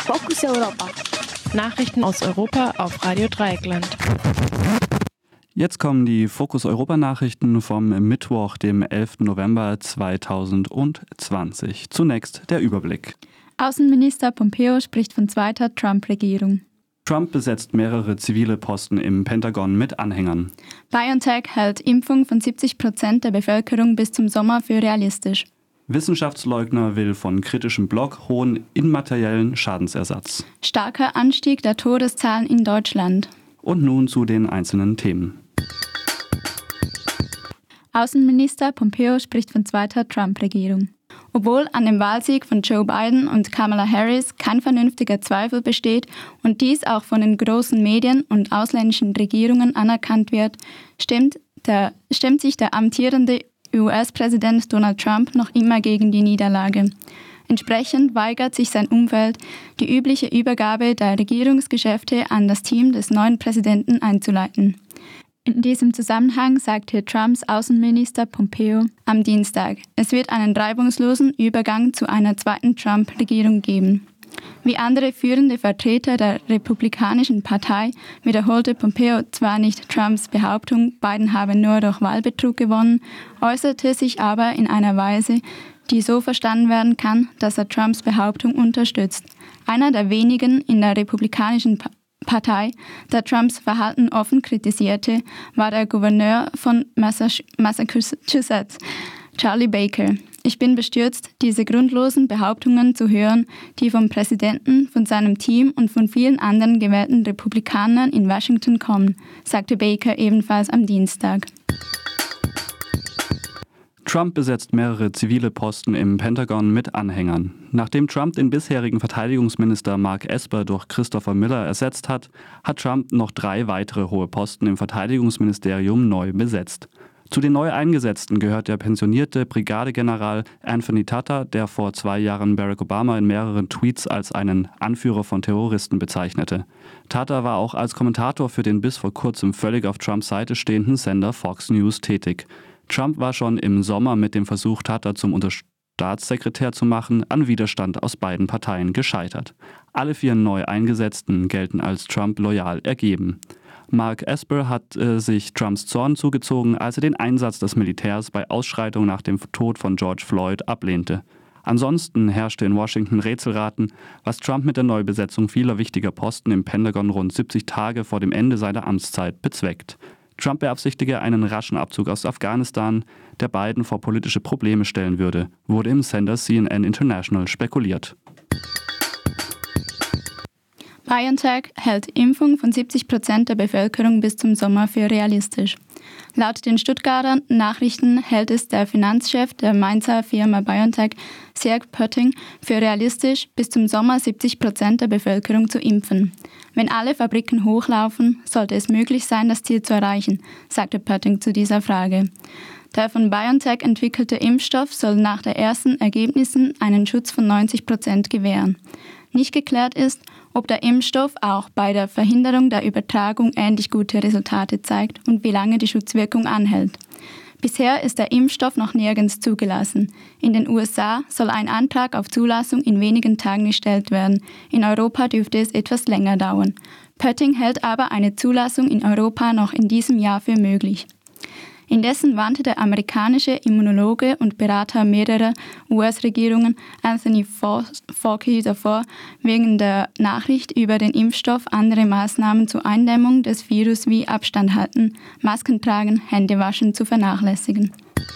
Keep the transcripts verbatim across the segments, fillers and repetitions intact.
Fokus Europa. Nachrichten aus Europa auf Radio Dreieckland. Jetzt kommen die Fokus Europa Nachrichten vom Mittwoch, dem elften November zweitausendzwanzig. Zunächst der Überblick. Außenminister Pompeo spricht von zweiter Trump-Regierung. Trump besetzt mehrere zivile Posten im Pentagon mit Anhängern. BioNTech hält Impfung von siebzig Prozent der Bevölkerung bis zum Sommer für realistisch. Wissenschaftsleugner will von kritischem Blog hohen immateriellen Schadensersatz. Starker Anstieg der Todeszahlen in Deutschland. Und nun zu den einzelnen Themen. Außenminister Pompeo spricht von zweiter Trump-Regierung. Obwohl an dem Wahlsieg von Joe Biden und Kamala Harris kein vernünftiger Zweifel besteht und dies auch von den großen Medien und ausländischen Regierungen anerkannt wird, stimmt, der, stimmt sich der amtierende U S-Präsident Donald Trump noch immer gegen die Niederlage. Entsprechend weigert sich sein Umfeld, die übliche Übergabe der Regierungsgeschäfte an das Team des neuen Präsidenten einzuleiten. In diesem Zusammenhang sagte Trumps Außenminister Pompeo am Dienstag, es wird einen reibungslosen Übergang zu einer zweiten Trump-Regierung geben. Wie andere führende Vertreter der Republikanischen Partei wiederholte Pompeo zwar nicht Trumps Behauptung, Biden habe nur durch Wahlbetrug gewonnen, äußerte sich aber in einer Weise, die so verstanden werden kann, dass er Trumps Behauptung unterstützt. Einer der wenigen in der Republikanischen Partei, der Trumps Verhalten offen kritisierte, war der Gouverneur von Massachusetts, Charlie Baker. Ich bin bestürzt, diese grundlosen Behauptungen zu hören, die vom Präsidenten, von seinem Team und von vielen anderen gewählten Republikanern in Washington kommen, sagte Baker ebenfalls am Dienstag. Trump besetzt mehrere zivile Posten im Pentagon mit Anhängern. Nachdem Trump den bisherigen Verteidigungsminister Mark Esper durch Christopher Miller ersetzt hat, hat Trump noch drei weitere hohe Posten im Verteidigungsministerium neu besetzt. Zu den neu Eingesetzten gehört der pensionierte Brigadegeneral Anthony Tata, der vor zwei Jahren Barack Obama in mehreren Tweets als einen Anführer von Terroristen bezeichnete. Tata war auch als Kommentator für den bis vor kurzem völlig auf Trumps Seite stehenden Sender Fox News tätig. Trump war schon im Sommer mit dem Versuch, Tata zum Unterstaatssekretär zu machen, an Widerstand aus beiden Parteien gescheitert. Alle vier neu Eingesetzten gelten als Trump loyal ergeben. Mark Esper hat äh, sich Trumps Zorn zugezogen, als er den Einsatz des Militärs bei Ausschreitungen nach dem Tod von George Floyd ablehnte. Ansonsten herrschte in Washington Rätselraten, was Trump mit der Neubesetzung vieler wichtiger Posten im Pentagon rund siebzig Tage vor dem Ende seiner Amtszeit bezweckt. Trump beabsichtige einen raschen Abzug aus Afghanistan, der Biden vor politische Probleme stellen würde, wurde im Sender C N N International spekuliert. BioNTech hält Impfung von siebzig Prozent der Bevölkerung bis zum Sommer für realistisch. Laut den Stuttgarter Nachrichten hält es der Finanzchef der Mainzer Firma BioNTech, Sierk Pötting, für realistisch, bis zum Sommer siebzig Prozent der Bevölkerung zu impfen. Wenn alle Fabriken hochlaufen, sollte es möglich sein, das Ziel zu erreichen, sagte Pötting zu dieser Frage. Der von BioNTech entwickelte Impfstoff soll nach den ersten Ergebnissen einen Schutz von neunzig Prozent gewähren. Nicht geklärt ist, ob der Impfstoff auch bei der Verhinderung der Übertragung ähnlich gute Resultate zeigt und wie lange die Schutzwirkung anhält. Bisher ist der Impfstoff noch nirgends zugelassen. In den U S A soll ein Antrag auf Zulassung in wenigen Tagen gestellt werden. In Europa dürfte es etwas länger dauern. Pötting hält aber eine Zulassung in Europa noch in diesem Jahr für möglich. Indessen warnte der amerikanische Immunologe und Berater mehrerer U S-Regierungen Anthony Fauci davor, wegen der Nachricht über den Impfstoff andere Maßnahmen zur Eindämmung des Virus wie Abstand halten, Masken tragen, Hände waschen zu vernachlässigen.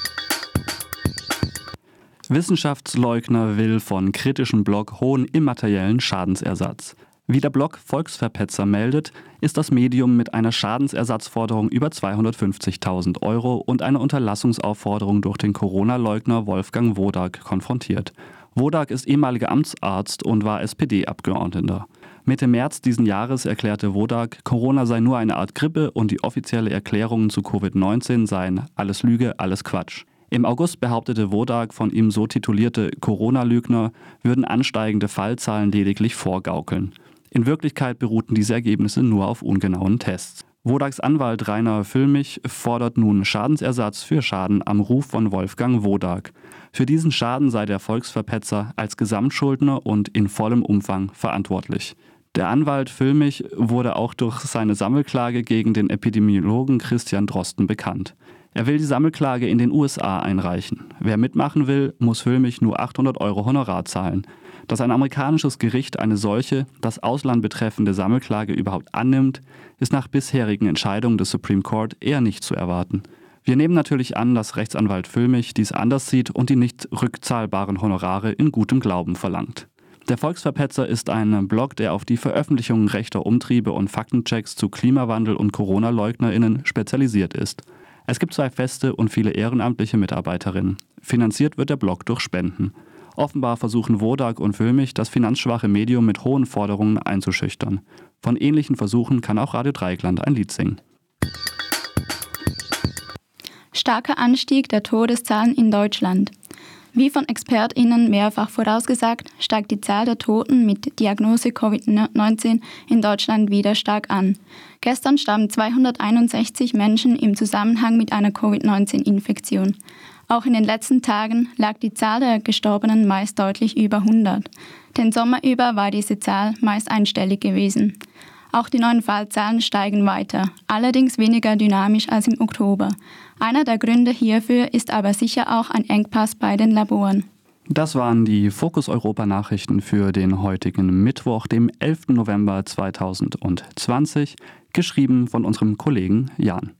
Wissenschaftsleugner will von kritischem Blog hohen immateriellen Schadensersatz. Wie der Blog Volksverpetzer meldet, ist das Medium mit einer Schadensersatzforderung über zweihundertfünfzigtausend Euro und einer Unterlassungsaufforderung durch den Corona-Leugner Wolfgang Wodak konfrontiert. Wodak ist ehemaliger Amtsarzt und war S P D-Abgeordneter. Mitte März diesen Jahres erklärte Wodak, Corona sei nur eine Art Grippe und die offizielle Erklärungen zu Covid neunzehn seien alles Lüge, alles Quatsch. Im August behauptete Wodak, von ihm so titulierte Corona-Lügner würden ansteigende Fallzahlen lediglich vorgaukeln. In Wirklichkeit beruhten diese Ergebnisse nur auf ungenauen Tests. Wodags Anwalt Rainer Füllmich fordert nun Schadensersatz für Schaden am Ruf von Wolfgang Wodak. Für diesen Schaden sei der Volksverpetzer als Gesamtschuldner und in vollem Umfang verantwortlich. Der Anwalt Füllmich wurde auch durch seine Sammelklage gegen den Epidemiologen Christian Drosten bekannt. Er will die Sammelklage in den U S A einreichen. Wer mitmachen will, muss Füllmich nur achthundert Euro Honorar zahlen. Dass ein amerikanisches Gericht eine solche, das Ausland betreffende Sammelklage überhaupt annimmt, ist nach bisherigen Entscheidungen des Supreme Court eher nicht zu erwarten. Wir nehmen natürlich an, dass Rechtsanwalt Füllmich dies anders sieht und die nicht rückzahlbaren Honorare in gutem Glauben verlangt. Der Volksverpetzer ist ein Blog, der auf die Veröffentlichung rechter Umtriebe und Faktenchecks zu Klimawandel- und Corona-LeugnerInnen spezialisiert ist. Es gibt zwei feste und viele ehrenamtliche Mitarbeiterinnen. Finanziert wird der Blog durch Spenden. Offenbar versuchen Wodak und Füllmich, das finanzschwache Medium mit hohen Forderungen einzuschüchtern. Von ähnlichen Versuchen kann auch Radio Dreieckland ein Lied singen. Starker Anstieg der Todeszahlen in Deutschland. Wie von ExpertInnen mehrfach vorausgesagt, steigt die Zahl der Toten mit Diagnose Covid neunzehn in Deutschland wieder stark an. Gestern starben zweihunderteinundsechzig Menschen im Zusammenhang mit einer Covid neunzehn Infektion. Auch in den letzten Tagen lag die Zahl der Gestorbenen meist deutlich über hundert. Den Sommer über war diese Zahl meist einstellig gewesen. Auch die neuen Fallzahlen steigen weiter, allerdings weniger dynamisch als im Oktober. Einer der Gründe hierfür ist aber sicher auch ein Engpass bei den Laboren. Das waren die Fokus Europa Nachrichten für den heutigen Mittwoch, dem elften November zweitausendzwanzig, geschrieben von unserem Kollegen Jan.